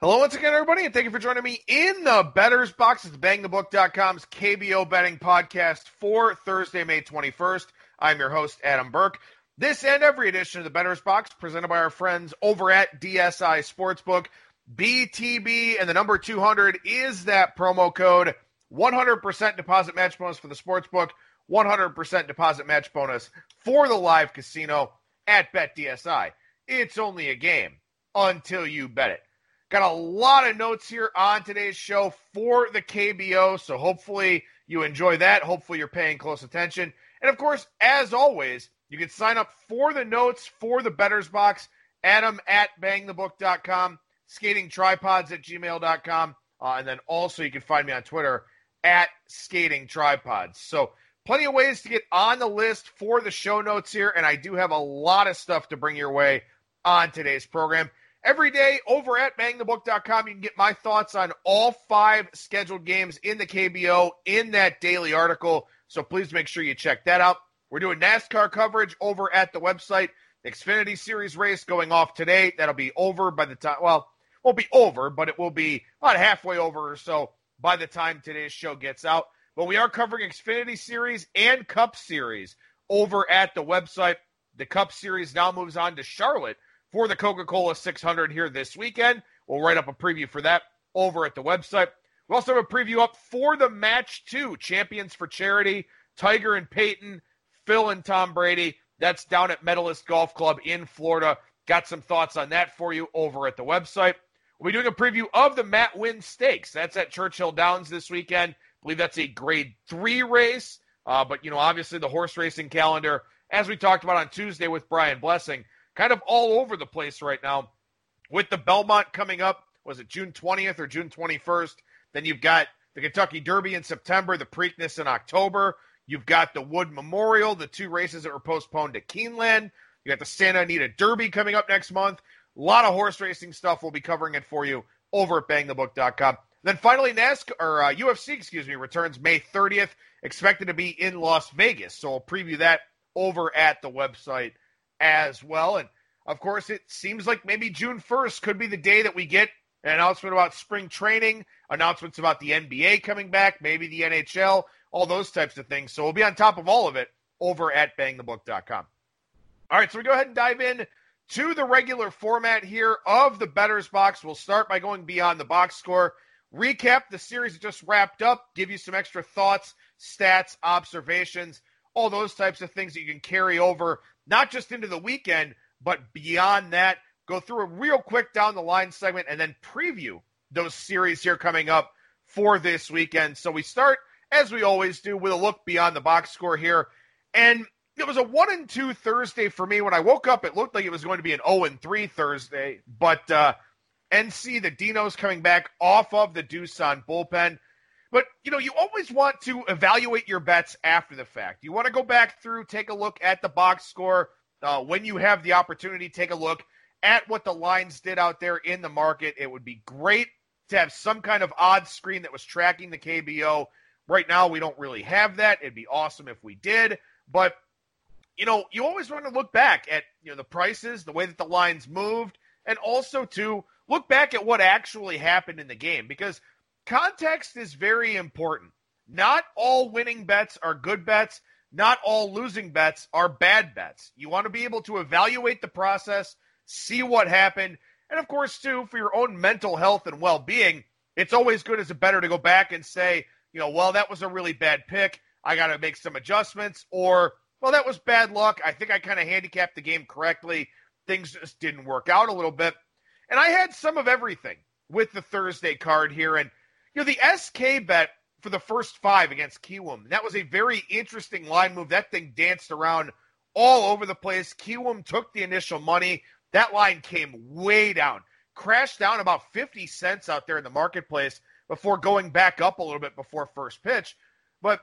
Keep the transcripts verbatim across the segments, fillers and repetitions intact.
Hello once again, everybody, and thank you for joining me in the Betters Box. It's bang the book dot com's K B O betting podcast for Thursday, May twenty-first. I'm your host, Adam Burke. This and every edition of the Betters Box presented by our friends over at D S I Sportsbook. B T B and the number two hundred is that promo code. one hundred percent deposit match bonus for the Sportsbook, one hundred percent deposit match bonus for the live casino at BetDSI. It's only a game until you bet it. Got a lot of notes here on today's show for the K B O, so hopefully you enjoy that. Hopefully you're paying close attention. And, of course, as always, you can sign up for the notes for the Betters Box, Adam at bang the book dot com, skating tripods at gmail dot com, uh, and then also you can find me on Twitter at skating tripods. So plenty of ways to get on the list for the show notes here, and I do have a lot of stuff to bring your way on today's program. Every day over at bang the book dot com, you can get my thoughts on all five scheduled games in the K B O in that daily article. So please make sure you check that out. We're doing NASCAR coverage over at the website. The Xfinity Series race going off today. That'll be over by the time, well, won't be over, but it will be about halfway over or so by the time today's show gets out. But we are covering Xfinity Series and Cup Series over at the website. The Cup Series now moves on to Charlotte for the Coca-Cola six hundred here this weekend. We'll write up a preview for that over at the website. We also have a preview up for the match two, Champions for Charity, Tiger and Peyton, Phil and Tom Brady. That's down at Medalist Golf Club in Florida. Got some thoughts on that for you over at the website. We'll be doing a preview of the Matt Winn Stakes. That's at Churchill Downs this weekend. I believe that's a grade three race. Uh, but, you know, obviously the horse racing calendar, as we talked about on Tuesday with Brian Blessing, kind of all over the place right now with the Belmont coming up. Was it June twentieth or June twenty-first? Then you've got the Kentucky Derby in September, the Preakness in October. You've got the Wood Memorial, the two races that were postponed to Keeneland. You got the Santa Anita Derby coming up next month. A lot of horse racing stuff. We'll be covering it for you over at bang the book dot com. Then finally, NASCAR, or uh, U F C, excuse me, returns May thirtieth, expected to be in Las Vegas. So I'll preview that over at the website as well. And of course, it seems like maybe June first could be the day that we get an announcement about spring training, announcements about the N B A coming back, maybe the N H L, all those types of things. So we'll be on top of all of it over at bang the book dot com. All right, so we go ahead and dive in to the regular format here of the Betters Box. We'll start by going beyond the box score, recap the series that just wrapped up, give you some extra thoughts, stats, observations, all those types of things that you can carry over, not just into the weekend, but beyond that. Go through a real quick down the line segment and then preview those series here coming up for this weekend. So we start, as we always do, with a look beyond the box score here. And it was a one and two Thursday for me. When I woke up, it looked like it was going to be an oh and three Thursday. But uh, N C, the Dinos coming back off of the Doosan bullpen. But, you know, you always want to evaluate your bets after the fact. You want to go back through, take a look at the box score. Uh, when you have the opportunity, take a look at what the lines did out there in the market. It would be great to have some kind of odds screen that was tracking the K B O. Right now, we don't really have that. It'd be awesome if we did. But, you know, you always want to look back at, you know, the prices, the way that the lines moved, and also to look back at what actually happened in the game, because context is very important. Not all winning bets are good bets. Not all losing bets are bad bets. You want to be able to evaluate the process, see what happened, and of course, too, for your own mental health and well-being, it's always good as a bettor to go back and say, you know, well, that was a really bad pick. I got to make some adjustments, or, well, that was bad luck. I think I kind of handicapped the game correctly. Things just didn't work out a little bit. And I had some of everything with the Thursday card here. And, you know, the S K bet for the first five against Kiwoom, that was a very interesting line move. That thing danced around all over the place. Kiwoom took the initial money. That line came way down, crashed down about fifty cents out there in the marketplace before going back up a little bit before first pitch. But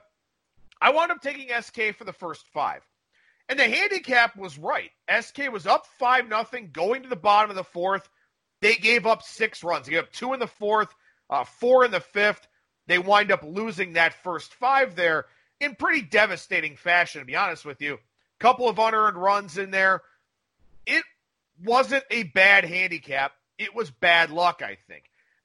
I wound up taking S K for the first five. And the handicap was right. S K was up five nothing going to the bottom of the fourth. They gave up six runs. They gave up two in the fourth, uh, four in the fifth. They wind up losing that first five there in pretty devastating fashion, to be honest with you. Couple of unearned runs in there. It wasn't a bad handicap. It was bad luck, I think.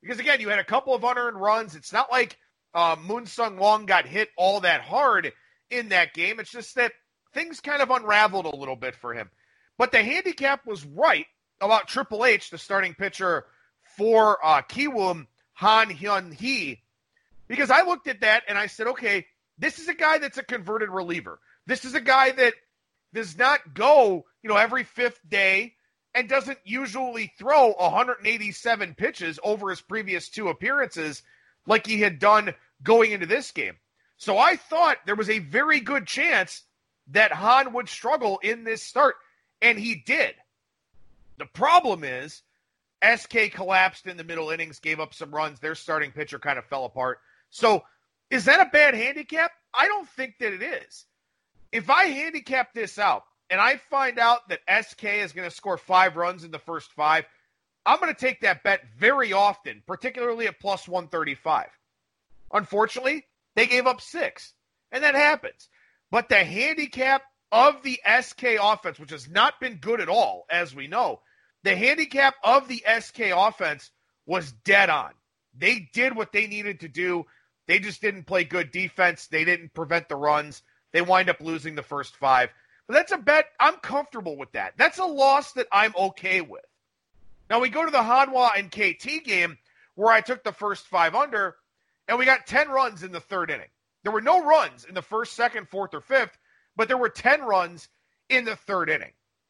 Because, again, you had a couple of unearned runs. It's not like uh, Moonsung Wong got hit all that hard in that game. It's just that things kind of unraveled a little bit for him. But the handicap was right about Triple H, the starting pitcher for uh, Kiwoom, Han Hyun Hee, because I looked at that and I said, okay, this is a guy that's a converted reliever. This is a guy that does not go, you know, every fifth day and doesn't usually throw one hundred eighty-seven pitches over his previous two appearances like he had done going into this game. So I thought there was a very good chance that Han would struggle in this start, and he did. The problem is S K collapsed in the middle innings, gave up some runs. Their starting pitcher kind of fell apart. So is that a bad handicap? I don't think that it is. If I handicap this out and I find out that S K is going to score five runs in the first five, I'm going to take that bet very often, particularly at plus one thirty-five. Unfortunately, they gave up six, and that happens. But the handicap of the S K offense, which has not been good at all, as we know, the handicap of the S K offense was dead on. They did what they needed to do. They just didn't play good defense. They didn't prevent the runs. They wind up losing the first five. But that's a bet. I'm comfortable with that. That's a loss that I'm okay with. Now we go to the Hanwha and K T game where I took the first five under, and we got ten runs in the third inning. There were no runs in the first, second, fourth, or fifth, but there were ten runs in the third inning.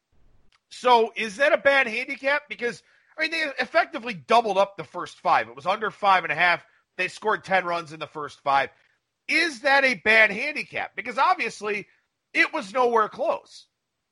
So is that a bad handicap? Because, I mean, they effectively doubled up the first five. It was under five and a half. They scored ten runs in the first five. Is that a bad handicap? Because obviously it was nowhere close.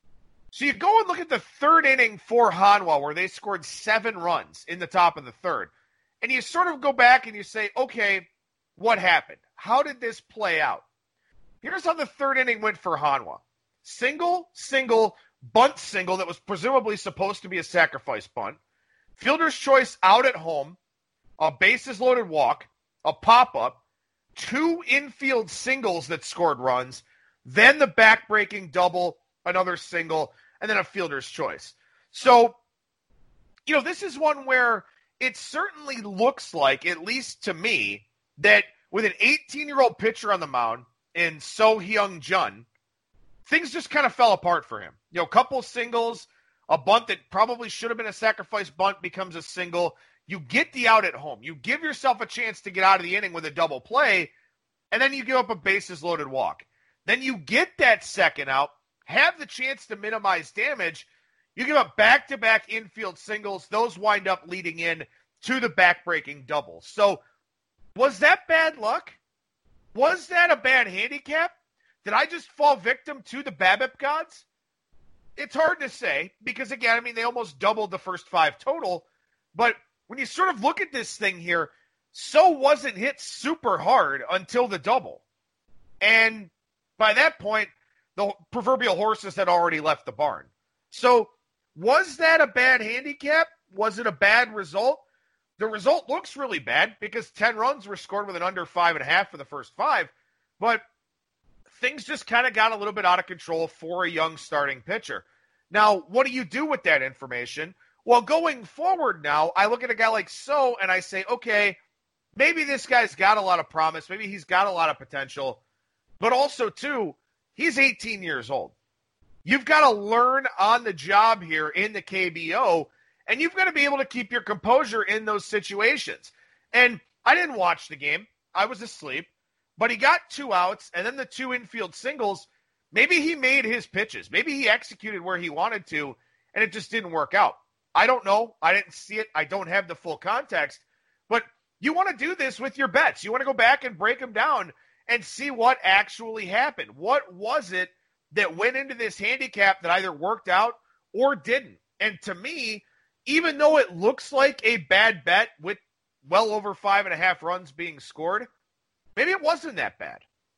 So you go and look at the third inning for Hanwha where they scored seven runs in the top of the third. And you sort of go back and you say, okay, what happened? How did this play out? Here's how the third inning went for Hanwha. Single, single, bunt single that was presumably supposed to be a sacrifice bunt. Fielder's choice out at home. A bases loaded walk. A pop-up. Two infield singles that scored runs. Then the back-breaking double, another single, and then a fielder's choice. So, you know, this is one where it certainly looks like, at least to me, that with an eighteen-year-old pitcher on the mound in So Hyung Jun, things just kind of fell apart for him. You know, a couple singles, a bunt that probably should have been a sacrifice bunt becomes a single. You get the out at home. You give yourself a chance to get out of the inning with a double play, and then you give up a bases-loaded walk. Then you get that second out, have the chance to minimize damage. You give up back-to-back infield singles. Those wind up leading in to the back-breaking double. So was that bad luck? Was that a bad handicap? Did I just fall victim to the BABIP gods? It's hard to say because, again, I mean, they almost doubled the first five total. But when you sort of look at this thing here, So wasn't hit super hard until the double. And by that point, the proverbial horses had already left the barn. So was that a bad handicap? Was it a bad result? The result looks really bad because ten runs were scored with an under five and a half for the first five. But things just kind of got a little bit out of control for a young starting pitcher. Now, what do you do with that information? Well, going forward now, I look at a guy like So and I say, okay, maybe this guy's got a lot of promise. Maybe he's got a lot of potential. But also, too, he's eighteen years old. You've got to learn on the job here in the K B O, and you've got to be able to keep your composure in those situations. And I didn't watch the game. I was asleep. But he got two outs, and then the two infield singles. Maybe he made his pitches. Maybe he executed where he wanted to, and it just didn't work out. I don't know. I didn't see it. I don't have the full context. But you want to do this with your bets. You want to go back and break them down and see what actually happened. What was it that went into this handicap that either worked out or didn't? And to me, even though it looks like a bad bet with well over five and a half runs being scored, maybe it wasn't that bad.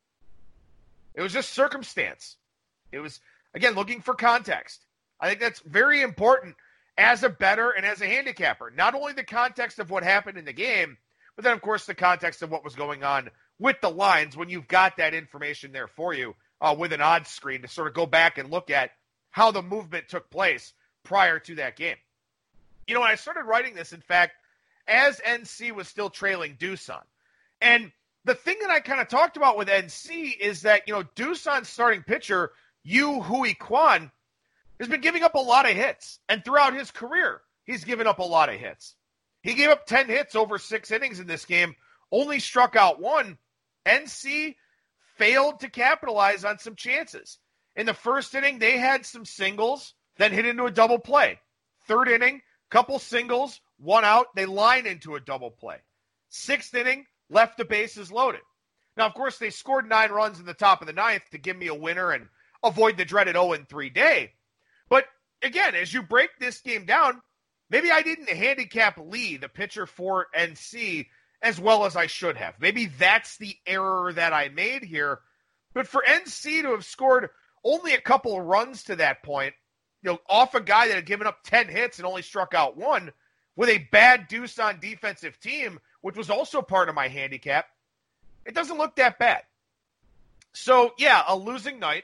It was just circumstance. It was, again, looking for context. I think that's very important as a bettor and as a handicapper. Not only the context of what happened in the game, but then, of course, the context of what was going on with the lines when you've got that information there for you uh, with an odds screen to sort of go back and look at how the movement took place prior to that game. You know, when I started writing this, in fact, as N C was still trailing Doosan. And the thing that I kind of talked about with N C is that, you know, Doosan's starting pitcher, Yu Hui Kwan, has been giving up a lot of hits. And throughout his career, he's given up a lot of hits. He gave up ten hits over six innings in this game, only struck out one. N C failed to capitalize on some chances. In the first inning, they had some singles, then hit into a double play. Third inning, couple singles, one out, they line into a double play. Sixth inning, left the bases loaded. Now, of course, they scored nine runs in the top of the ninth to give me a winner and avoid the dreaded oh and three day. But again, as you break this game down, maybe I didn't handicap Lee, the pitcher for N C, as well as I should have. Maybe that's the error that I made here. But for N C to have scored only a couple of runs to that point, you know, off a guy that had given up ten hits and only struck out one, with a bad Doosan defensive team, which was also part of my handicap, it doesn't look that bad. So, yeah, a losing night,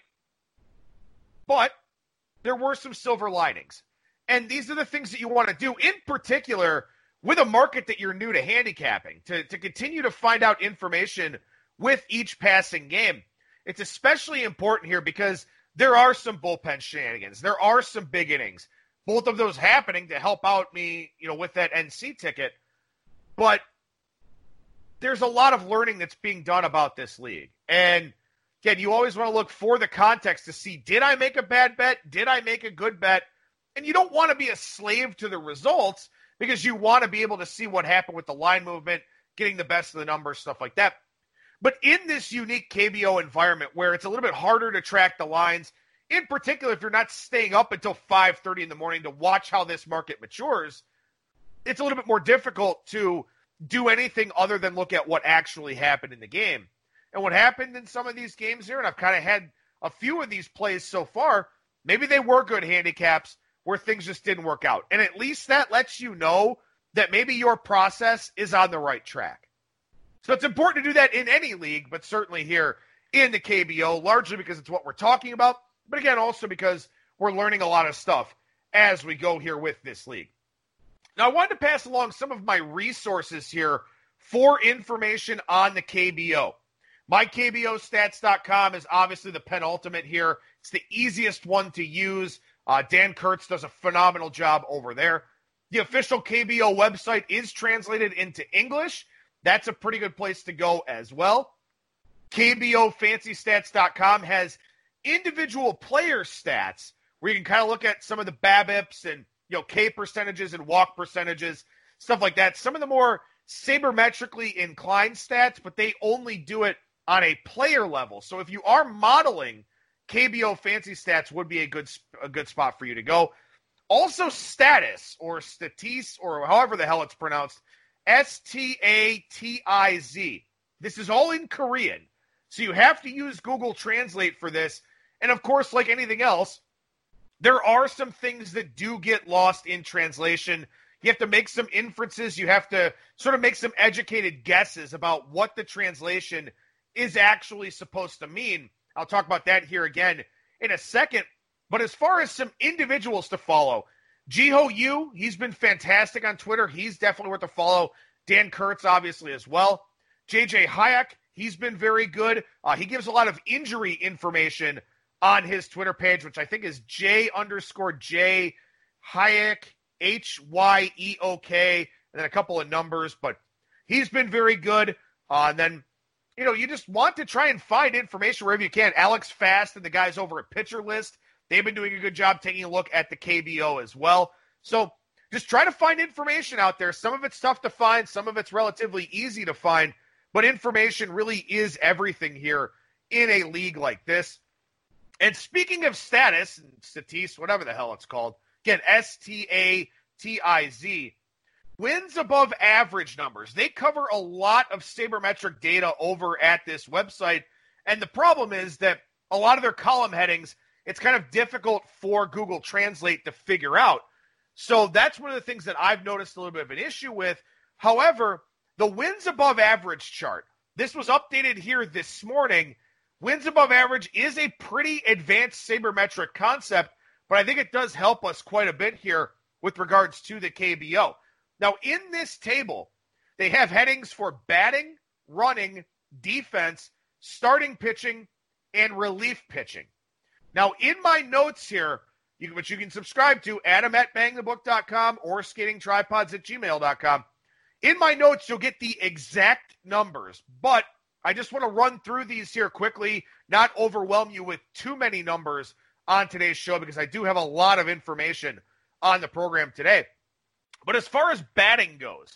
but there were some silver linings. And these are the things that you want to do, in particular, with a market that you're new to handicapping, to, to continue to find out information with each passing game. It's especially important here because there are some bullpen shenanigans. There are some big innings. Both of those happening to help out me, you know, with that N C ticket. But there's a lot of learning that's being done about this league. And again, you always want to look for the context to see, did I make a bad bet? Did I make a good bet? And you don't want to be a slave to the results because you want to be able to see what happened with the line movement, getting the best of the numbers, stuff like that. But in this unique K B O environment where it's a little bit harder to track the lines, in particular if you're not staying up until five thirty in the morning to watch how this market matures, it's a little bit more difficult to do anything other than look at what actually happened in the game. And what happened in some of these games here, and I've kind of had a few of these plays so far, maybe they were good handicaps where things just didn't work out. And at least that lets you know that maybe your process is on the right track. So it's important to do that in any league, but certainly here in the K B O, largely because it's what we're talking about, but again, also because we're learning a lot of stuff as we go here with this league. Now, I wanted to pass along some of my resources here for information on the K B O. my K B O stats dot com is obviously the penultimate here. It's the easiest one to use. Uh, Dan Kurtz does a phenomenal job over there. The official K B O website is translated into English. That's a pretty good place to go as well. K B O fancy stats dot com has individual player stats where you can kind of look at some of the BABIPs and, you know, K percentages and walk percentages, stuff like that. Some of the more sabermetrically inclined stats, but they only do it on a player level. So if you are modeling, K B O Fancy Stats would be a good a good spot for you to go. Also, Status or Statiz or however the hell it's pronounced, S T A T I Z. This is all in Korean, so you have to use Google Translate for this. And of course, like anything else, there are some things that do get lost in translation. You have to make some inferences. You have to sort of make some educated guesses about what the translation is actually supposed to mean. I'll talk about that here again in a second. But as far as some individuals to follow, Jiho Yu, he's been fantastic on Twitter. He's definitely worth a follow. Dan Kurtz, obviously, as well. J J Hayek, he's been very good. Uh, he gives a lot of injury information on his Twitter page, which I think is J underscore J Hayek, H Y E O K, and then a couple of numbers. But he's been very good. Uh, and then, you know, you just want to try and find information wherever you can. Alex Fast and the guys over at Pitcher List, they've been doing a good job taking a look at the K B O as well. So just try to find information out there. Some of it's tough to find. Some of it's relatively easy to find. But information really is everything here in a league like this. And speaking of status, Statiz, whatever the hell it's called, again, S T A T I Z, wins above average numbers. They cover a lot of sabermetric data over at this website. And the problem is that a lot of their column headings, it's kind of difficult for Google Translate to figure out. So that's one of the things that I've noticed a little bit of an issue with. However, the wins above average chart, this was updated here this morning. Wins above average is a pretty advanced sabermetric concept, but I think it does help us quite a bit here with regards to the K B O. Now, in this table, they have headings for batting, running, defense, starting pitching, and relief pitching. Now, in my notes here, you, which you can subscribe to, Adam at bang the book dot com or skating tripods at gmail dot com. In my notes, you'll get the exact numbers, but I just want to run through these here quickly, not overwhelm you with too many numbers on today's show because I do have a lot of information on the program today. But as far as batting goes,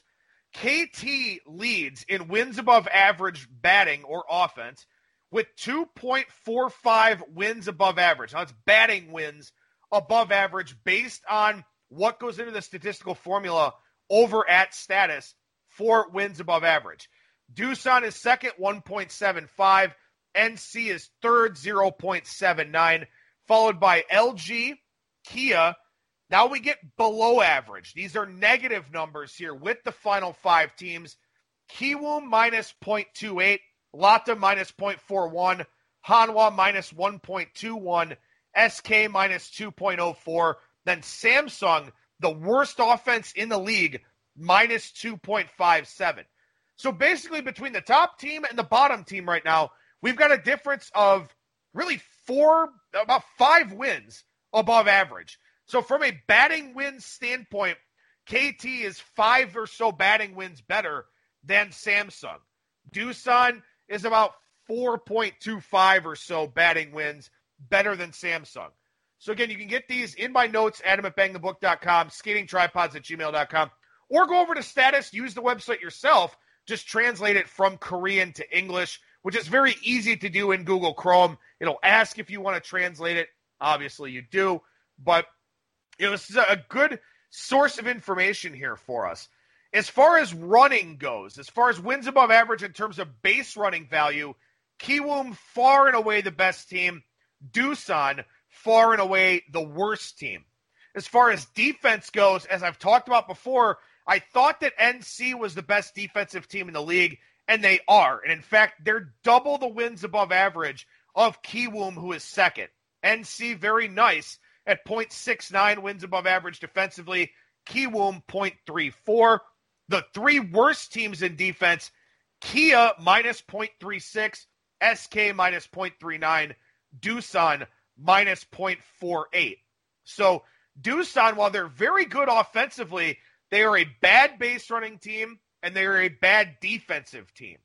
K T leads in wins above average batting or offense with two point four five wins above average. Now, it's batting wins above average based on what goes into the statistical formula over at status for wins above average. Doosan is second, one point seven five. N C is third, zero point seven nine. Followed by L G, Kia. Now we get below average. These are negative numbers here with the final five teams. Kiwoom minus zero point two eight. Lotte minus zero point four one. Hanwha minus one point two one. S K minus two point oh four. Then Samsung, the worst offense in the league, minus two point five seven. So basically between the top team and the bottom team right now, we've got a difference of really four, about five wins above average. So from a batting wins standpoint, K T is five or so batting wins better than Samsung. Doosan is about four point two five or so batting wins better than Samsung. So again, you can get these in my notes, Adam at bang the book dot com, skating tripods at gmail dot com, or go over to Status, use the website yourself, just translate it from Korean to English, which is very easy to do in Google Chrome. It'll ask if you want to translate it. Obviously you do, but you know, this is a good source of information here for us. As far as running goes, as far as wins above average in terms of base running value, Kiwoom far and away the best team. Doosan far and away the worst team. As far as defense goes, as I've talked about before, I thought that N C was the best defensive team in the league, and they are. And in fact, they're double the wins above average of Kiwoom, who is second. N C, very nice at point six nine wins above average defensively. Kiwoom, point three four. The three worst teams in defense, Kia, minus point three six. S K, minus point three nine. Doosan, minus point four eight. So Doosan, while they're very good offensively, they are a bad base running team, and they are a bad defensive team.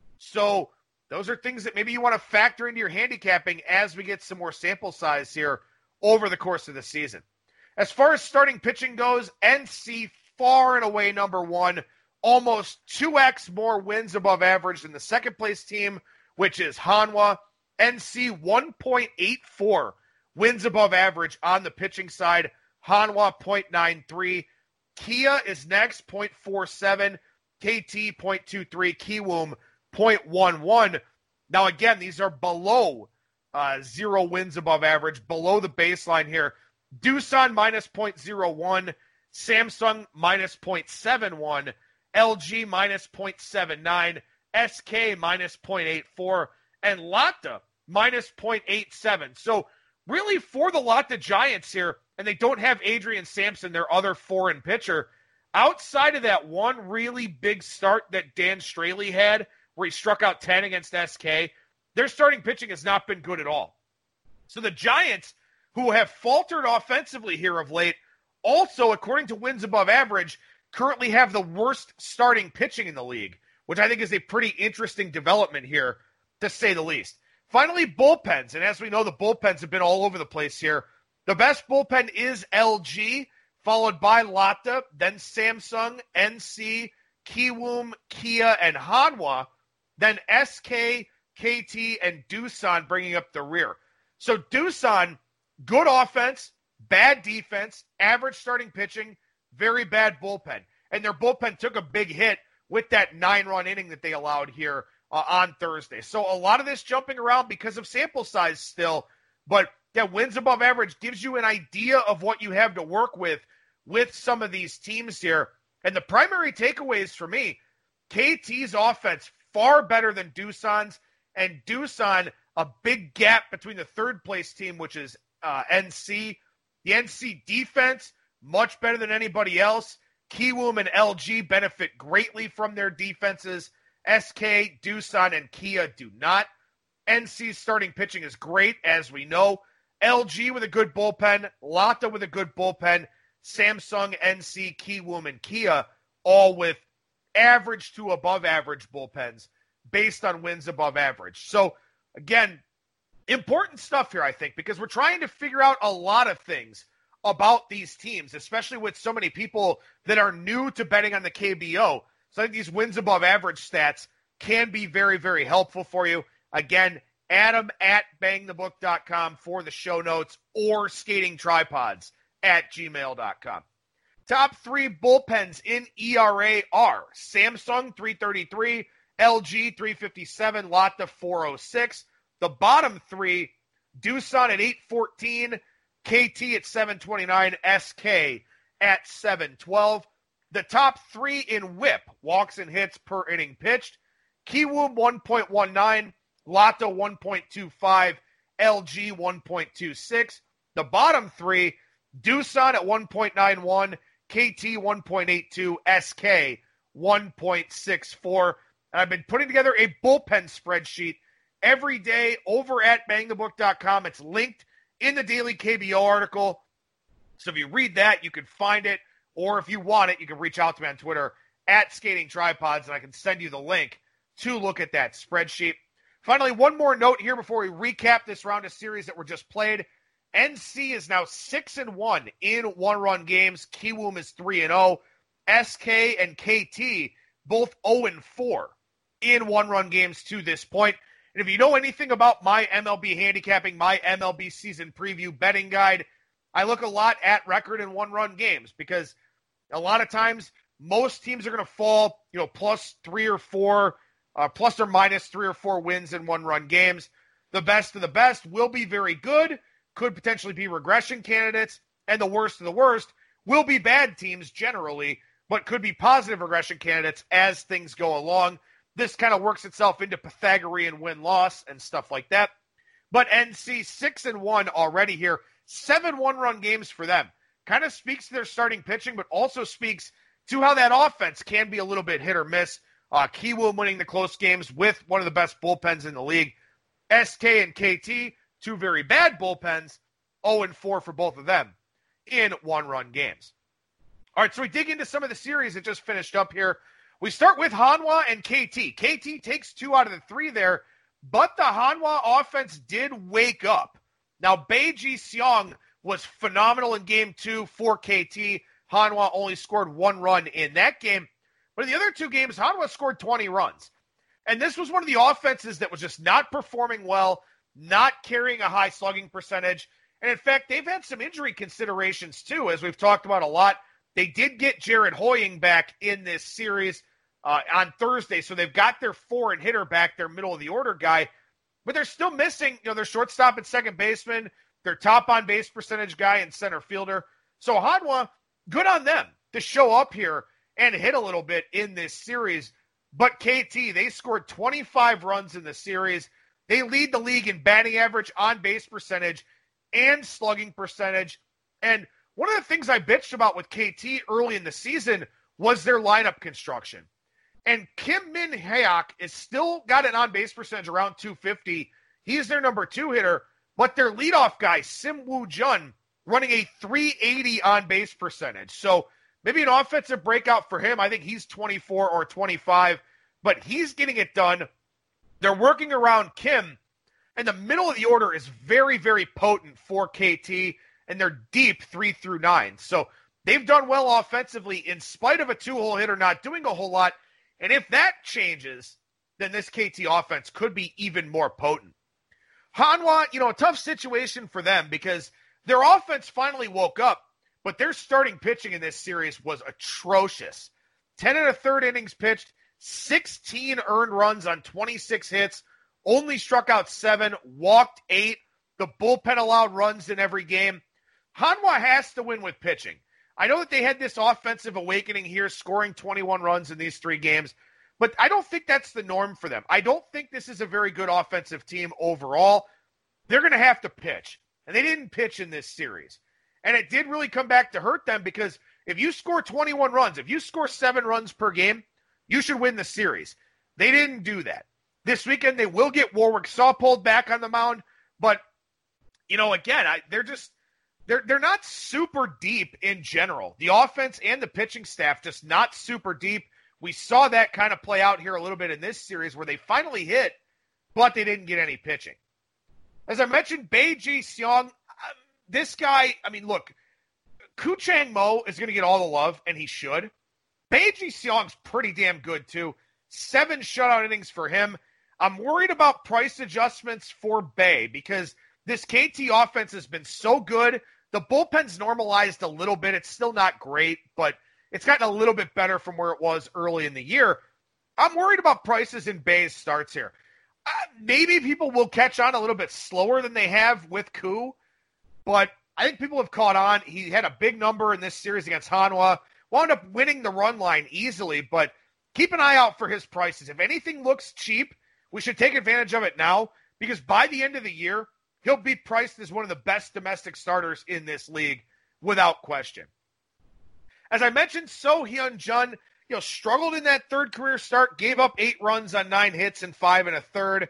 So those are things that maybe you want to factor into your handicapping as we get some more sample size here over the course of the season. As far as starting pitching goes, N C far and away number one, almost two x more wins above average than the second place team, which is Hanwha. N C one point eight four wins above average on the pitching side. Hanwha point nine three. Kia is next, point four seven. K T point two three. Kiwoom point one one. Now again, these are below uh, zero wins above average, below the baseline here. Doosan minus point zero one. Samsung minus point seven one. L G minus point seven nine. S K minus point eight four. And Lotte minus point eight seven. So really for the Lotte Giants here, and they don't have Adrian Sampson, their other foreign pitcher, outside of that one really big start that Dan Straley had, where he struck out ten against S K, their starting pitching has not been good at all. So the Giants, who have faltered offensively here of late, also, according to wins above average, currently have the worst starting pitching in the league, which I think is a pretty interesting development here, to say the least. Finally, bullpens. And as we know, the bullpens have been all over the place here. The best bullpen is L G, followed by Lotte, then Samsung, N C, Kiwoom, Kia, and Hanwha. Then S K, K T, and Doosan bringing up the rear. So Doosan, good offense, bad defense, average starting pitching, very bad bullpen. And their bullpen took a big hit with that nine-run inning that they allowed here Uh, on Thursday. So a lot of this jumping around because of sample size still, but that wins above average gives you an idea of what you have to work with with some of these teams here. And the primary takeaways for me, K T's offense far better than Doosan's, and Doosan, a big gap between the third place team, which is uh, N C. The N C defense, much better than anybody else. Kiwoom and L G benefit greatly from their defenses. S K, Doosan, and Kia do not. N C's starting pitching is great, as we know. L G with a good bullpen, Lotta with a good bullpen, Samsung, N C, Kiwoom, and Kia all with average to above average bullpens based on wins above average. So, again, important stuff here, I think, because we're trying to figure out a lot of things about these teams, especially with so many people that are new to betting on the K B O. So I think these wins above average stats can be very, very helpful for you. Again, Adam at bang the book dot com for the show notes or skating tripods at gmail dot com. Top three bullpens in E R A are Samsung three thirty-three, L G three fifty-seven, Lotta four oh six. The bottom three, Doosan at eight fourteen, K T at seven twenty-nine, S K at seven twelve. The top three in whip, walks and hits per inning pitched, Kiwoom one point one nine, Lotta one point two five, L G one point two six. The bottom three, Doosan at one point nine one, K T one point eight two, S K one point six four. And I've been putting together a bullpen spreadsheet every day over at bang the book dot com. It's linked in the daily K B O article. So if you read that, you can find it. Or if you want it, you can reach out to me on Twitter at Skating Tripods, and I can send you the link to look at that spreadsheet. Finally, one more note here before we recap this round of series that were just played. N C is now six and one in one-run games. Kiwoom is three and oh. S K and K T both oh and four in one-run games to this point. And if you know anything about my M L B handicapping, my M L B season preview betting guide, I look a lot at record in one-run games because a lot of times most teams are going to fall, you know, plus three or four, uh, plus or minus three or four wins in one-run games. The best of the best will be very good, could potentially be regression candidates, and the worst of the worst will be bad teams generally, but could be positive regression candidates as things go along. This kind of works itself into Pythagorean win-loss and stuff like that. But N C six and one already here. Seven one-run games for them. Kind of speaks to their starting pitching, but also speaks to how that offense can be a little bit hit or miss. Uh, Kiwoom winning the close games with one of the best bullpens in the league. S K and K T, two very bad bullpens, oh and four for both of them in one-run games. All right, so we dig into some of the series that just finished up here. We start with Hanwha and K T. K T takes two out of the three there, but the Hanwha offense did wake up. Now, Bae-Ji Seong was phenomenal in game two for K T. Hanwha only scored one run in that game. But in the other two games, Hanwha scored twenty runs. And this was one of the offenses that was just not performing well, not carrying a high slugging percentage. And in fact, they've had some injury considerations too, as we've talked about a lot. They did get Jared Hoying back in this series uh, on Thursday, so they've got their foreign hitter back, their middle of the order guy. But they're still missing, you know, their shortstop and second baseman, their top on base percentage guy and center fielder. So Hanwha, good on them to show up here and hit a little bit in this series. But K T, they scored twenty-five runs in the series. They lead the league in batting average, on base percentage, and slugging percentage. And one of the things I bitched about with K T early in the season was their lineup construction. And Kim Min Hyuk is still got an on-base percentage around two fifty. He's their number two hitter, but their leadoff guy, Sim Woo Jun, running a three eighty on-base percentage. So maybe an offensive breakout for him. I think he's twenty-four or twenty-five, but he's getting it done. They're working around Kim, and the middle of the order is very, very potent for K T, and they're deep three through nine. So they've done well offensively in spite of a two-hole hitter not doing a whole lot. And if that changes, then this K T offense could be even more potent. Hanwha, you know, a tough situation for them because their offense finally woke up, but their starting pitching in this series was atrocious. ten and a third innings pitched, sixteen earned runs on twenty-six hits, only struck out seven, walked eight. The bullpen allowed runs in every game. Hanwha has to win with pitching. I know that they had this offensive awakening here, scoring twenty-one runs in these three games, but I don't think that's the norm for them. I don't think this is a very good offensive team overall. They're going to have to pitch, and they didn't pitch in this series. And it did really come back to hurt them because If you score twenty-one runs, if you score seven runs per game, you should win the series. They didn't do that. This weekend, they will get Warwick Saupold back on the mound, but, you know, again, I, they're just, they're, they're not super deep in general. The offense and the pitching staff just not super deep. We saw that kind of play out here a little bit in this series where they finally hit, but they didn't get any pitching. As I mentioned, Bae-Ji Seong, uh, this guy, I mean, look, Koo Chang-mo is going to get all the love, and he should. Bae-Ji Seong's pretty damn good, too. Seven shutout innings for him. I'm worried about price adjustments for Bae because this K T offense has been so good. The bullpen's normalized a little bit. It's still not great, but it's gotten a little bit better from where it was early in the year. I'm worried about prices in Bae's starts here. Uh, maybe people will catch on a little bit slower than they have with Koo, but I think people have caught on. He had a big number in this series against Hanwha. Wound up winning the run line easily, but keep an eye out for his prices. If anything looks cheap, we should take advantage of it now because by the end of the year, he'll be priced as one of the best domestic starters in this league without question. As I mentioned, So Hyun-jun, you know, struggled in that third career start, gave up eight runs on nine hits and five and a third.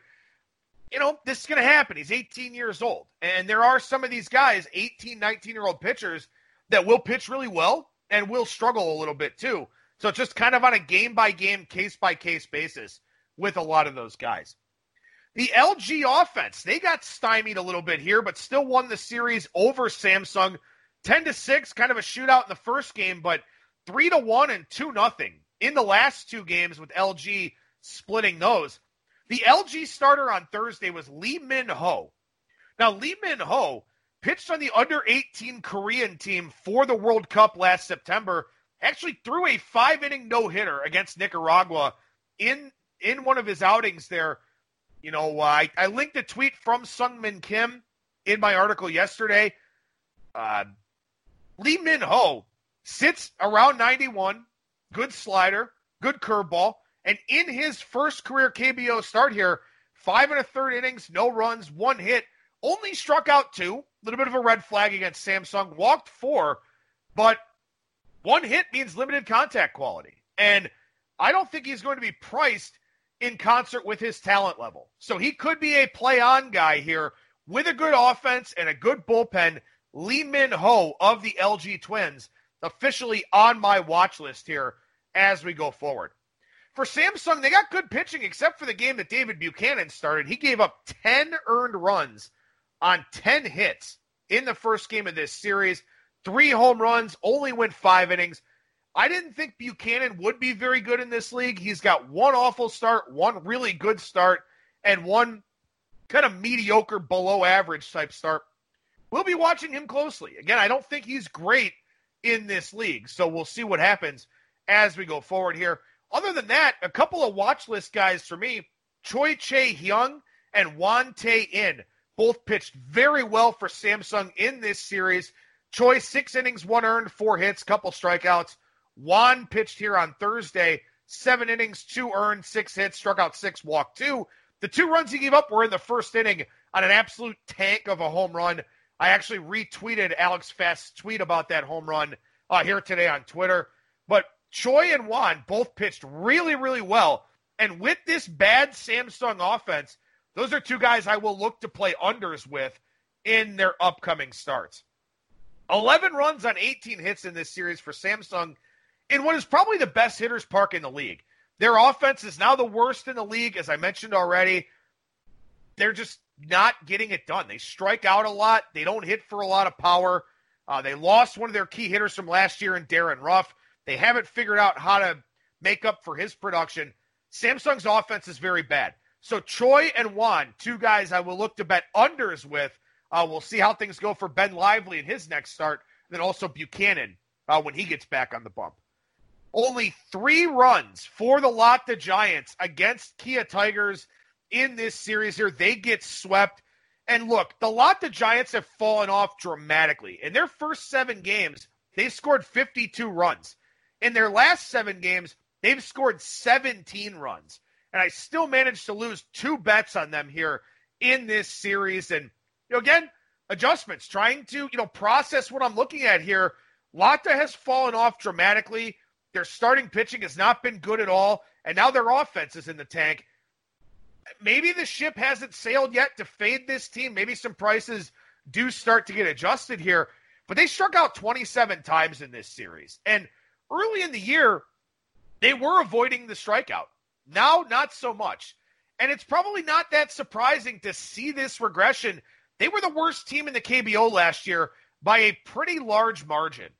You know, this is going to happen. He's eighteen years old. And there are some of these guys, eighteen, nineteen-year-old pitchers, that will pitch really well and will struggle a little bit too. So it's just kind of on a game-by-game, case-by-case basis with a lot of those guys. The L G offense, they got stymied a little bit here, but still won the series over Samsung. ten to six, kind of a shootout in the first game, but three to one and two nothing in the last two games with L G splitting those. The L G starter on Thursday was Lee Min-ho. Now, Lee Min-ho pitched on the under eighteen Korean team for the World Cup last September, actually threw a five-inning no-hitter against Nicaragua in, in one of his outings there. You know, uh, I, I linked a tweet from Sungmin Kim in my article yesterday. Uh, Lee Min-ho sits around ninety-one, good slider, good curveball, and in his first career K B O start here, five and a third innings, no runs, one hit, only struck out two, a little bit of a red flag against Samsung, walked four, but one hit means limited contact quality. And I don't think he's going to be priced in concert with his talent level. So he could be a play-on guy here with a good offense and a good bullpen. Lee Min-ho of the L G Twins officially on my watch list here as we go forward. For Samsung, they got good pitching except for the game that David Buchanan started. He gave up ten earned runs on ten hits in the first game of this series. Three home runs, only went five innings. I didn't think Buchanan would be very good in this league. He's got one awful start, one really good start, and one kind of mediocre, below average type start. We'll be watching him closely. Again, I don't think he's great in this league, so we'll see what happens as we go forward here. Other than that, a couple of watch list guys for me, Choi Chae-hyung and Won Tae-in, both pitched very well for Samsung in this series. Choi, six innings, one earned, four hits, couple strikeouts. Won pitched here on Thursday, seven innings, two earned, six hits, struck out six, walked two. The two runs he gave up were in the first inning on an absolute tank of a home run. I actually retweeted Alex Fast's tweet about that home run uh, here today on Twitter. But Choi and Won both pitched really, really well. And with this bad Samsung offense, those are two guys I will look to play unders with in their upcoming starts. eleven runs on eighteen hits in this series for Samsung in what is probably the best hitter's park in the league. Their offense is now the worst in the league, as I mentioned already. They're just not getting it done. They strike out a lot. They don't hit for a lot of power. Uh, they lost one of their key hitters from last year in Darren Ruff. They haven't figured out how to make up for his production. Samsung's offense is very bad. So Choi and Won, two guys I will look to bet unders with. Uh, we'll see how things go for Ben Lively in his next start. And then also Buchanan uh, when he gets back on the bump. Only three runs for the Lotte Giants against Kia Tigers in this series here. They get swept. And look, the Lotte Giants have fallen off dramatically. In their first seven games, they scored fifty-two runs. In their last seven games, they've scored seventeen runs. And I still managed to lose two bets on them here in this series. And, you know, again, adjustments, trying to, you know, process what I'm looking at here. Lotta has fallen off dramatically. Their starting pitching has not been good at all, and now their offense is in the tank. Maybe the ship hasn't sailed yet to fade this team. Maybe some prices do start to get adjusted here, but they struck out twenty-seven times in this series. And early in the year, they were avoiding the strikeout. Now, not so much. And it's probably not that surprising to see this regression. They were the worst team in the K B O last year by a pretty large margin.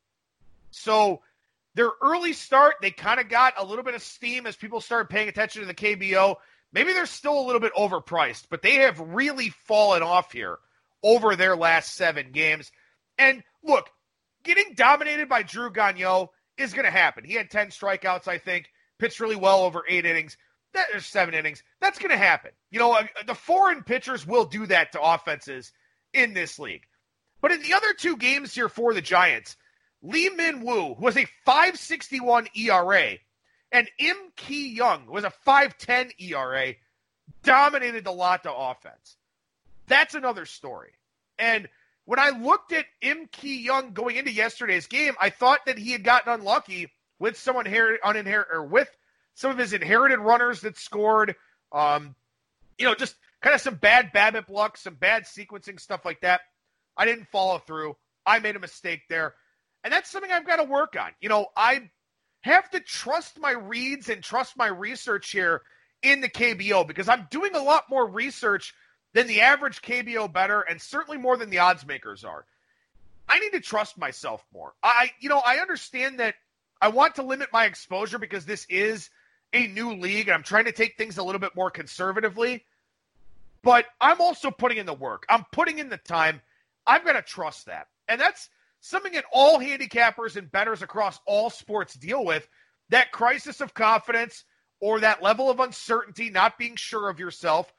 So their early start, they kind of got a little bit of steam as people started paying attention to the K B O. Maybe they're still a little bit overpriced, but they have really fallen off here over their last seven games. And look, getting dominated by Drew Gagnon is going to happen. He had ten strikeouts, I think, pitched really well over eight innings. That is seven innings. That's going to happen. You know, uh, the foreign pitchers will do that to offenses in this league. But in the other two games here for the Giants, Lee Min-woo, who has a five sixty-one E R A, and Im Ki-young, who has a five ten E R A, dominated the Lotta offense. That's another story. And when I looked at Im Ki-young going into yesterday's game, I thought that he had gotten unlucky with some inherit, uninherit, or with some of his inherited runners that scored. Um, you know, just kind of some bad BABIP luck, some bad sequencing, stuff like that. I didn't follow through. I made a mistake there. And that's something I've got to work on. You know, I have to trust my reads and trust my research here in the K B O because I'm doing a lot more research than the average K B O bettor and certainly more than the odds makers are. I need to trust myself more. I, you know, I understand that I want to limit my exposure because this is a new league and I'm trying to take things a little bit more conservatively, but I'm also putting in the work. I'm putting in the time. I've got to trust that. And that's something that all handicappers and bettors across all sports deal with, that crisis of confidence or that level of uncertainty, not being sure of yourself.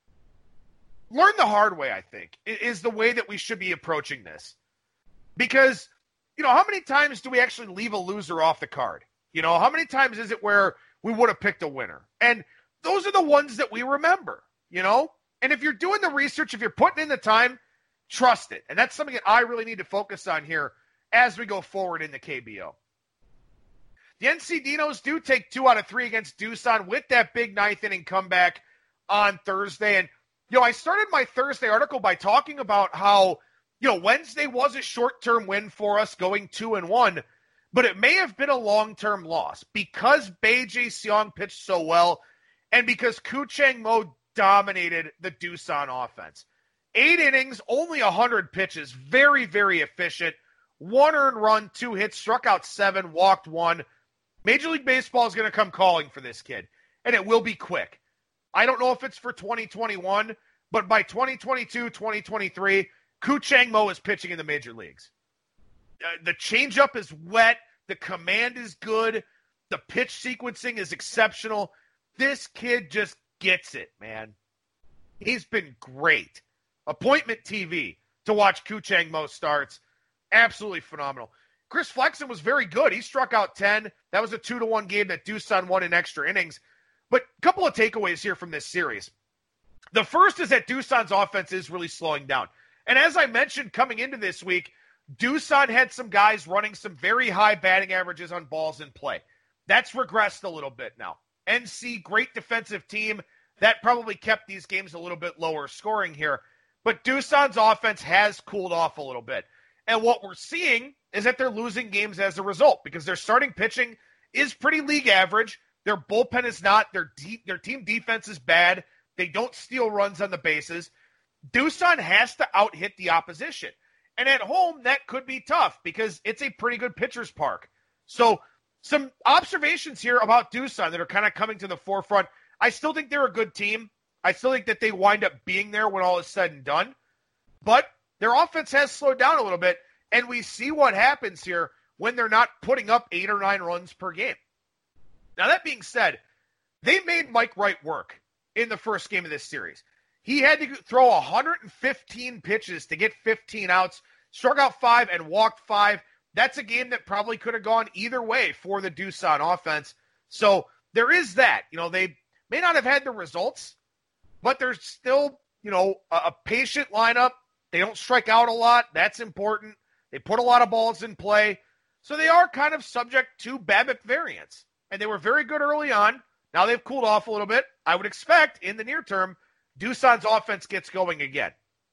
Learn the hard way, I think, is the way that we should be approaching this. Because, you know, how many times do we actually leave a loser off the card? You know, how many times is it where we would have picked a winner? And those are the ones that we remember, you know? And if you're doing the research, if you're putting in the time, trust it. And that's something that I really need to focus on here as we go forward in the K B O. The N C Dinos do take two out of three against Doosan with that big ninth inning comeback on Thursday. And, you know, I started my Thursday article by talking about how, you know, Wednesday was a short-term win for us going two and one, but it may have been a long-term loss because Bae Jae-seong pitched so well and because Koo Chang-mo dominated the Doosan offense. Eight innings, only one hundred pitches, very, very efficient. One earned run, two hits, struck out seven, walked one. Major League Baseball is going to come calling for this kid, and it will be quick. I don't know if it's for twenty twenty-one, but by twenty twenty-two, twenty twenty-three, Koo Chang-mo is pitching in the major leagues. Uh, the changeup is wet. The command is good. The pitch sequencing is exceptional. This kid just gets it, man. He's been great. Appointment T V to watch Koo Chang-mo starts. Absolutely phenomenal. Chris Flexen was very good. He struck out ten. That was a two to one game that Doosan won in extra innings. But a couple of takeaways here from this series. The first is that Doosan's offense is really slowing down. And as I mentioned coming into this week, Doosan had some guys running some very high batting averages on balls in play. That's regressed a little bit now. N C, great defensive team. That probably kept these games a little bit lower scoring here. But Doosan's offense has cooled off a little bit. And what we're seeing is that they're losing games as a result because their starting pitching is pretty league average. Their bullpen is not. Their deep, their team defense is bad. They don't steal runs on the bases. Doosan has to out-hit the opposition. And at home, that could be tough because it's a pretty good pitcher's park. So some observations here about Doosan that are kind of coming to the forefront. I still think they're a good team. I still think that they wind up being there when all is said and done. But their offense has slowed down a little bit, and we see what happens here when they're not putting up eight or nine runs per game. Now, that being said, they made Mike Wright work in the first game of this series. He had to throw one hundred fifteen pitches to get fifteen outs, struck out five, and walked five. That's a game that probably could have gone either way for the Doosan offense. So there is that. You know, they may not have had the results, but there's still, you know, a, a patient lineup. They don't strike out a lot. That's important. They put a lot of balls in play. So they are kind of subject to BABIP variance. And they were very good early on. Now they've cooled off a little bit. I would expect in the near term, Doosan's offense gets going again.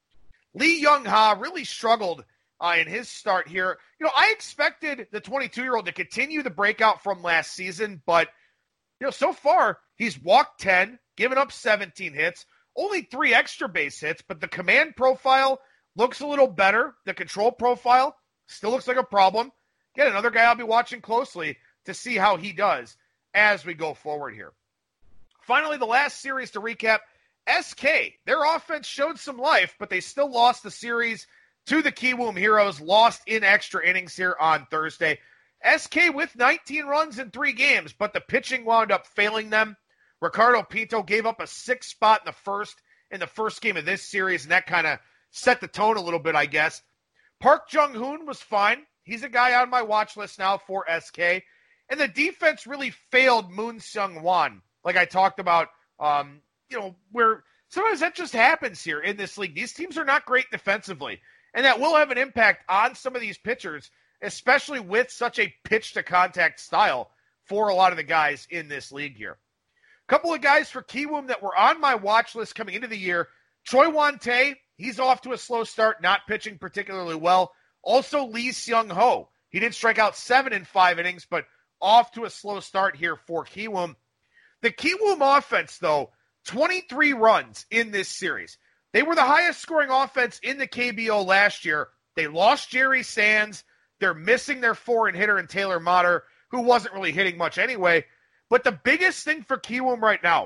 Lee Young-ha really struggled uh, in his start here. You know, I expected the twenty-two-year-old to continue the breakout from last season, but, you know, so far he's walked ten, given up seventeen hits, only three extra base hits, but the command profile looks a little better. The control profile still looks like a problem. Again, another guy I'll be watching closely to see how he does as we go forward here. Finally, the last series to recap, S K, their offense showed some life, but they still lost the series to the Kiwoom Heroes, lost in extra innings here on Thursday. S K with nineteen runs in three games, but the pitching wound up failing them. Ricardo Pinto gave up a sixth spot in the first in the first game of this series, and that kind of set the tone a little bit, I guess. Park Jung-hoon was fine. He's a guy on my watch list now for S K. And the defense really failed Moon Seung-wan, like I talked about, um, you know, where sometimes that just happens here in this league. These teams are not great defensively, and that will have an impact on some of these pitchers, especially with such a pitch-to-contact style for a lot of the guys in this league here. A couple of guys for Kiwoom that were on my watch list coming into the year. Troy Won-tae, he's off to a slow start, not pitching particularly well. Also, Lee Seung-ho. He did strike out seven in five innings, but off to a slow start here for Kiwoom. The Kiwoom offense, though, twenty-three runs in this series. They were the highest scoring offense in the K B O last year. They lost Jerry Sands. They're missing their foreign hitter in Taylor Motter, who wasn't really hitting much anyway. But the biggest thing for Kiwoom right now,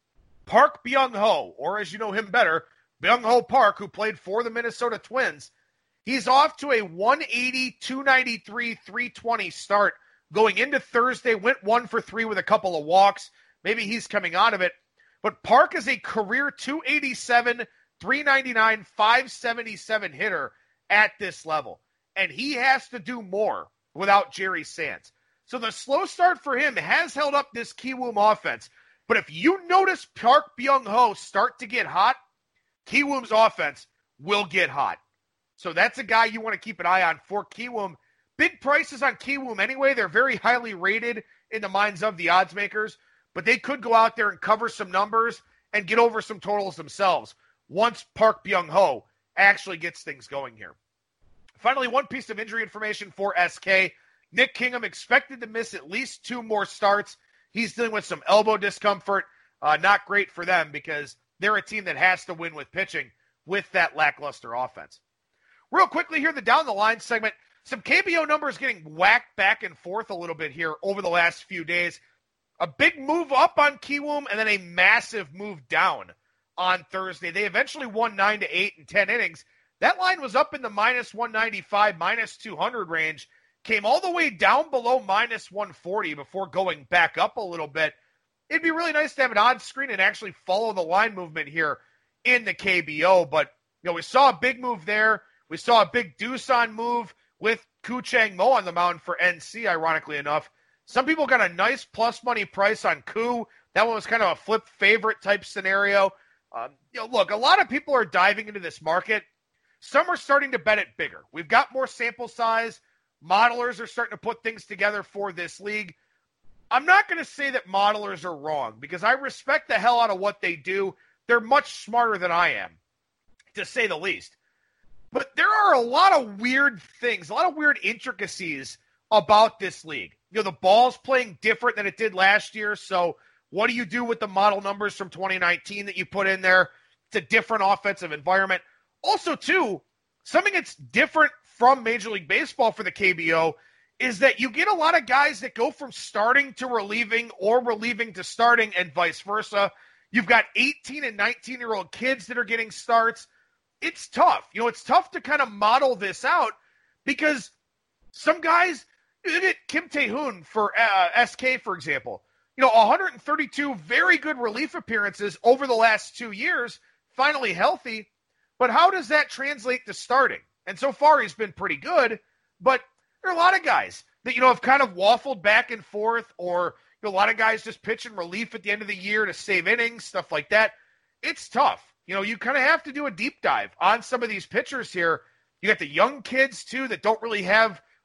Park Byung-ho, or as you know him better, Byung-ho Park, who played for the Minnesota Twins, he's off to a one eighty, two ninety-three, three twenty start going into Thursday, went one for three with a couple of walks. Maybe he's coming out of it. But Park is a career two eighty-seven, three ninety-nine, five seventy-seven hitter at this level. And he has to do more without Jerry Sands. So the slow start for him has held up this Kiwoom offense. But if you notice Park Byung-ho start to get hot, Kiwoom's offense will get hot. So that's a guy you want to keep an eye on for Kiwoom. Big prices on Kiwoom anyway. They're very highly rated in the minds of the odds makers, but they could go out there and cover some numbers and get over some totals themselves once Park Byung-ho actually gets things going here. Finally, one piece of injury information for S K. Nick Kingham expected to miss at least two more starts. He's dealing with some elbow discomfort. Uh, not great for them because they're a team that has to win with pitching with that lackluster offense. Real quickly here, the down the line segment. Some K B O numbers getting whacked back and forth a little bit here over the last few days. A big move up on Kiwoom and then a massive move down on Thursday. They eventually won nine to eight in ten innings. That line was up in the minus one ninety-five, minus two hundred range. Came all the way down below minus one forty before going back up a little bit. It'd be really nice to have an odd screen and actually follow the line movement here in the K B O. But, you know, we saw a big move there. We saw a big Doosan move with Koo Chang-mo on the mound for N C, ironically enough. Some people got a nice plus money price on Koo. That one was kind of a flip favorite type scenario. Um, you know, look, a lot of people are diving into this market. Some are starting to bet it bigger. We've got more sample size. Modelers are starting to put things together for this league. I'm not going to say that modelers are wrong because I respect the hell out of what they do. They're much smarter than I am, to say the least. But there are a lot of weird things, a lot of weird intricacies about this league. You know, the ball's playing different than it did last year, so what do you do with the model numbers from twenty nineteen that you put in there? It's a different offensive environment. Also, too, something that's different from Major League Baseball for the K B O is that you get a lot of guys that go from starting to relieving or relieving to starting and vice versa. You've got eighteen and nineteen-year-old kids that are getting starts. It's tough. You know, it's tough to kind of model this out because some guys, look at Kim Tae-hoon for uh, S K, for example. You know, one hundred thirty-two very good relief appearances over the last two years, finally healthy. But how does that translate to starting? And so far, he's been pretty good. But there are a lot of guys that, you know, have kind of waffled back and forth, or you know, a lot of guys just pitch in relief at the end of the year to save innings, stuff like that. It's tough. You know, you kind of have to do a deep dive on some of these pitchers here. You got the young kids, too, that don't really have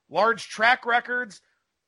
large track records.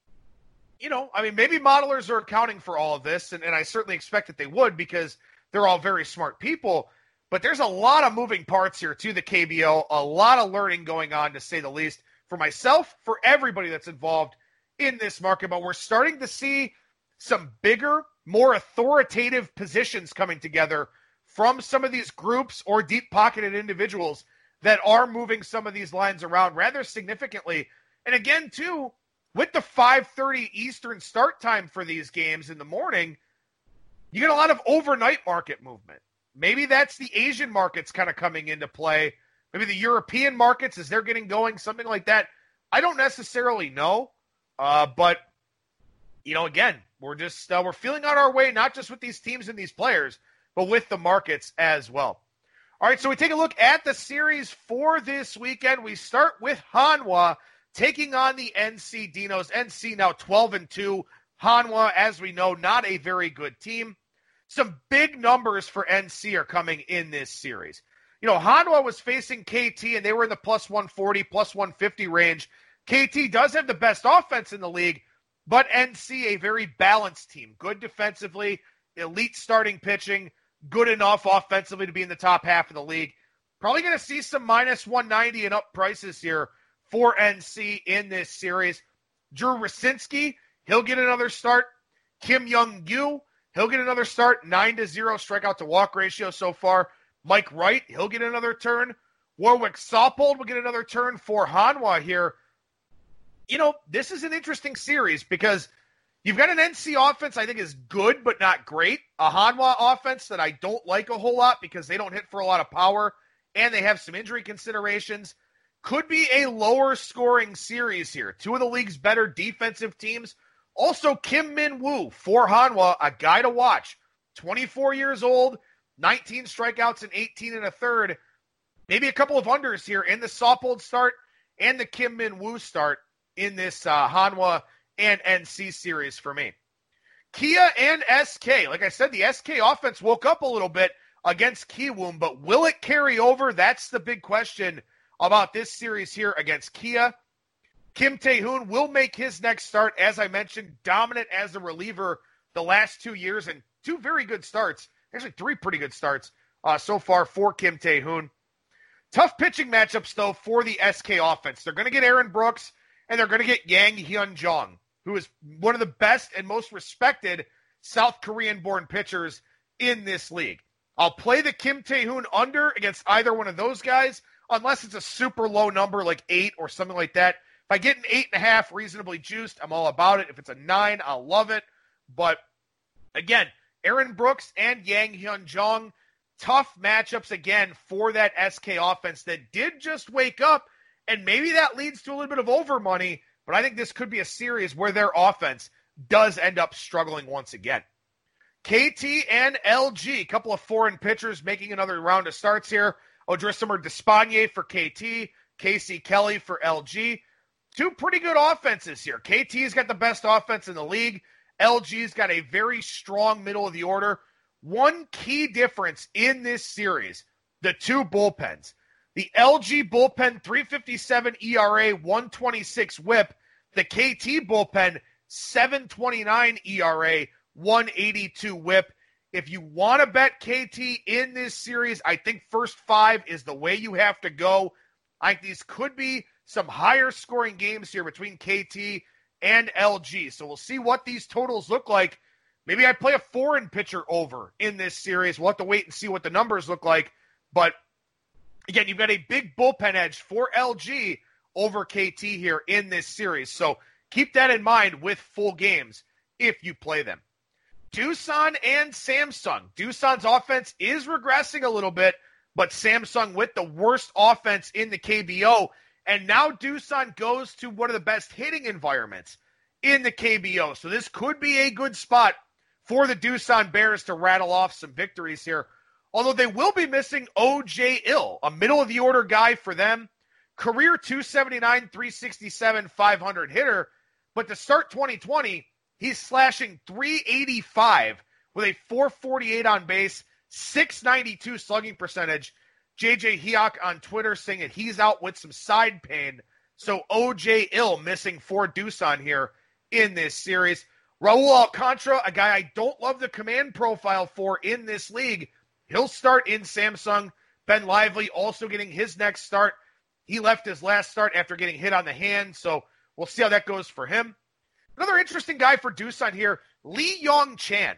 You know, I mean, maybe modelers are accounting for all of this, and, and I certainly expect that they would because they're all very smart people. But there's a lot of moving parts here to the K B O, a lot of learning going on, to say the least, for myself, for everybody that's involved in this market. But we're starting to see some bigger, more authoritative positions coming together from some of these groups or deep-pocketed individuals that are moving some of these lines around rather significantly. And again, too, with the five thirty Eastern start time for these games in the morning, you get a lot of overnight market movement. Maybe that's the Asian markets kind of coming into play. Maybe the European markets as they're getting going, something like that. I don't necessarily know. Uh, but, you know, again, we're just uh, we're feeling out our way, not just with these teams and these players, but with the markets as well. All right, so we take a look at the series for this weekend. We start with Hanwha taking on the N C Dinos. N C now twelve and two. Hanwha, as we know, not a very good team. Some big numbers for N C are coming in this series. You know, Hanwha was facing K T, and they were in the plus one forty, plus one fifty range. K T does have the best offense in the league, but N C a very balanced team. Good defensively, elite starting pitching, good enough offensively to be in the top half of the league. Probably going to see some minus one ninety and up prices here for N C in this series. Drew Rosinski, he'll get another start. Kim Young-Yu, he'll get another start. nine to zero strikeout to walk ratio so far. Mike Wright, he'll get another turn. Warwick Saupold will get another turn for Hanwha here. You know, this is an interesting series because you've got an N C offense I think is good but not great. A Hanwha offense that I don't like a whole lot because they don't hit for a lot of power and they have some injury considerations. Could be a lower scoring series here. Two of the league's better defensive teams. Also, Kim Min-woo for Hanwha, a guy to watch. twenty-four years old, nineteen strikeouts and eighteen and a third. Maybe a couple of unders here in the Saupold start and the Kim Min-woo start in this uh, Hanwha and N C series for me. Kia and S K. Like I said, the S K offense woke up a little bit against Kiwoom, but will it carry over? That's the big question about this series here against Kia. Kim Tae-hoon will make his next start. As I mentioned, dominant as a reliever the last two years and two very good starts. Actually, three pretty good starts uh, so far for Kim Tae-hoon. Tough pitching matchups, though, for the S K offense. They're going to get Aaron Brooks, and they're going to get Yang Hyun-jong, who is one of the best and most respected South Korean-born pitchers in this league. I'll play the Kim Tae-hoon under against either one of those guys, unless it's a super low number like eight or something like that. If I get an eight and a half reasonably juiced, I'm all about it. If it's a nine, I'll love it. But again, Aaron Brooks and Yang Hyun-jong, tough matchups again for that S K offense that did just wake up, and maybe that leads to a little bit of over money, but I think this could be a series where their offense does end up struggling once again. K T and L G, a couple of foreign pitchers making another round of starts here. Odrisamer Despaigne for K T, Casey Kelly for L G. Two pretty good offenses here. K T's got the best offense in the league. L G's got a very strong middle of the order. One key difference in this series, the two bullpens. The L G bullpen, three fifty-seven E R A, one twenty-six whip. The K T bullpen, seven twenty-nine E R A, one eighty-two whip. If you want to bet K T in this series, I think first five is the way you have to go. I think these could be some higher scoring games here between K T and L G. So we'll see what these totals look like. Maybe I play a foreign pitcher over in this series. We'll have to wait and see what the numbers look like. But again, you've got a big bullpen edge for L G over K T here in this series. So keep that in mind with full games if you play them. Doosan and Samsung. Doosan's offense is regressing a little bit, but Samsung with the worst offense in the K B O. And now Doosan goes to one of the best hitting environments in the K B O. So this could be a good spot for the Doosan Bears to rattle off some victories here. Although they will be missing O J Ill, a middle-of-the-order guy for them. Career two seventy-nine, three sixty-seven, five hundred hitter. But to start twenty twenty, he's slashing three eighty-five with a four forty-eight on base, six ninety-two slugging percentage. J J Hiok on Twitter saying that he's out with some side pain. So O J Ill missing for Doosan here in this series. Raul Alcantara, a guy I don't love the command profile for in this league. He'll start in Samsung. Ben Lively also getting his next start. He left his last start after getting hit on the hand, so we'll see how that goes for him. Another interesting guy for Doosan here, Lee Yong Chan.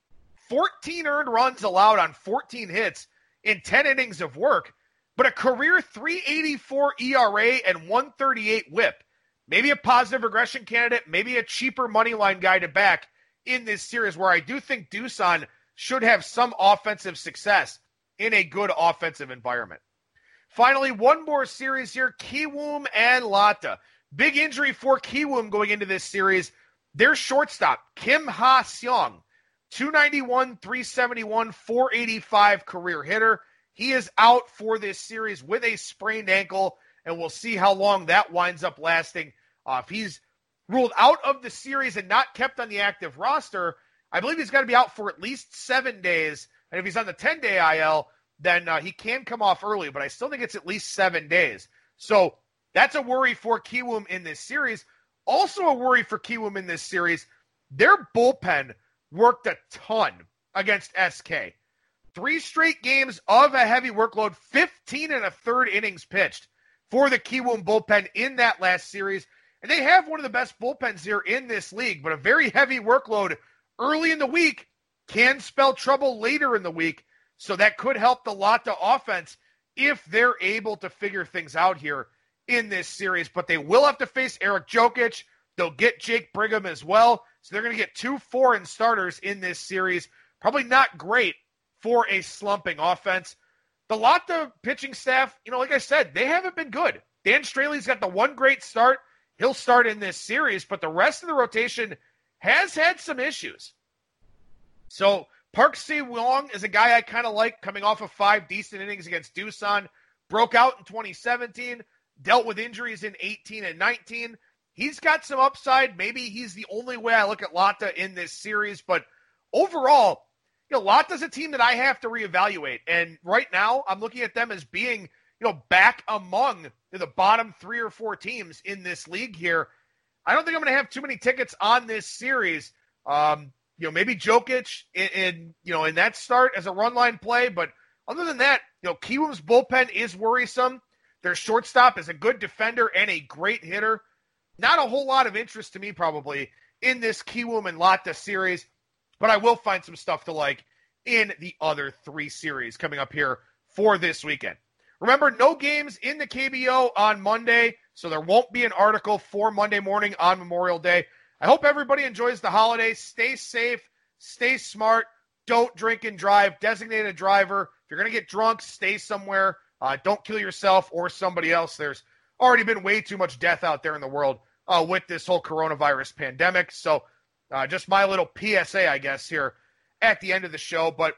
fourteen earned runs allowed on fourteen hits in ten innings of work, but a career three eighty-four E R A and one thirty-eight whip. Maybe a positive regression candidate, maybe a cheaper money line guy to back in this series where I do think Doosan should have some offensive success in a good offensive environment. Finally, one more series here, Kiwoom and Lotta. Big injury for Kiwoom going into this series. Their shortstop, Kim Ha-seong, two ninety-one, three seventy-one, four eighty-five career hitter. He is out for this series with a sprained ankle, and we'll see how long that winds up lasting. Uh, if he's ruled out of the series and not kept on the active roster, I believe he's got to be out for at least seven days. And if he's on the ten-day I L, then uh, he can come off early, but I still think it's at least seven days. So that's a worry for Kiwoom in this series. Also a worry for Kiwoom in this series, their bullpen worked a ton against S K. Three straight games of a heavy workload, fifteen and a third innings pitched for the Kiwoom bullpen in that last series. And they have one of the best bullpens here in this league, but a very heavy workload early in the week can spell trouble later in the week. So that could help the Lotta offense if they're able to figure things out here in this series. But they will have to face Eric Jokic. They'll get Jake Brigham as well. So they're going to get two foreign starters in this series. Probably not great for a slumping offense. The Lotta pitching staff, you know, like I said, they haven't been good. Dan Straley's got the one great start. He'll start in this series, but the rest of the rotation has had some issues. So Park Se-wong is a guy I kind of like, coming off of five decent innings against Doosan. Broke out in twenty seventeen, dealt with injuries in eighteen and nineteen. He's got some upside. Maybe he's the only way I look at Lotta in this series, but overall, you know, Lotta's a team that I have to reevaluate. And right now, I'm looking at them as being, you know, back among the bottom three or four teams in this league here. I don't think I'm going to have too many tickets on this series. Um, you know, maybe Jokic in, in, you know, in that start as a run line play. But other than that, you know, Kiwoom's bullpen is worrisome. Their shortstop is a good defender and a great hitter. Not a whole lot of interest to me probably in this Kiwoom and Lotta series, but I will find some stuff to like in the other three series coming up here for this weekend. Remember, no games in the K B O on Monday, so there won't be an article for Monday morning on Memorial Day. I hope everybody enjoys the holidays. Stay safe, stay smart, don't drink and drive. Designate a driver. If you're going to get drunk, stay somewhere. Uh, don't kill yourself or somebody else. There's already been way too much death out there in the world uh, with this whole coronavirus pandemic. So uh, just my little P S A, I guess, here at the end of the show. But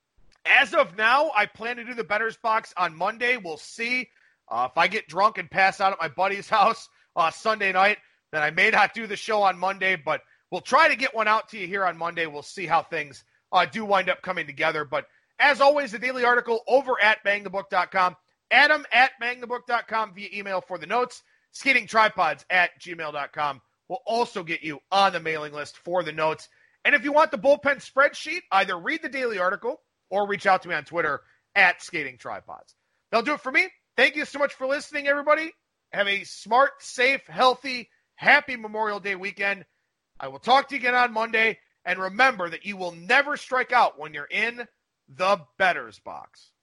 as of now, I plan to do the Bettors Box on Monday. We'll see. Uh, if I get drunk and pass out at my buddy's house uh, Sunday night, then I may not do the show on Monday, but we'll try to get one out to you here on Monday. We'll see how things uh, do wind up coming together. But as always, the daily article over at bang the book dot com. Adam at bang the book dot com via email for the notes. Skating Tripods at gmail dot com will also get you on the mailing list for the notes. And if you want the bullpen spreadsheet, either read the daily article or reach out to me on Twitter at Skating Tripods. That'll do it for me. Thank you so much for listening, everybody. Have a smart, safe, healthy, happy Memorial Day weekend. I will talk to you again on Monday. And remember that you will never strike out when you're in the Bettors Box.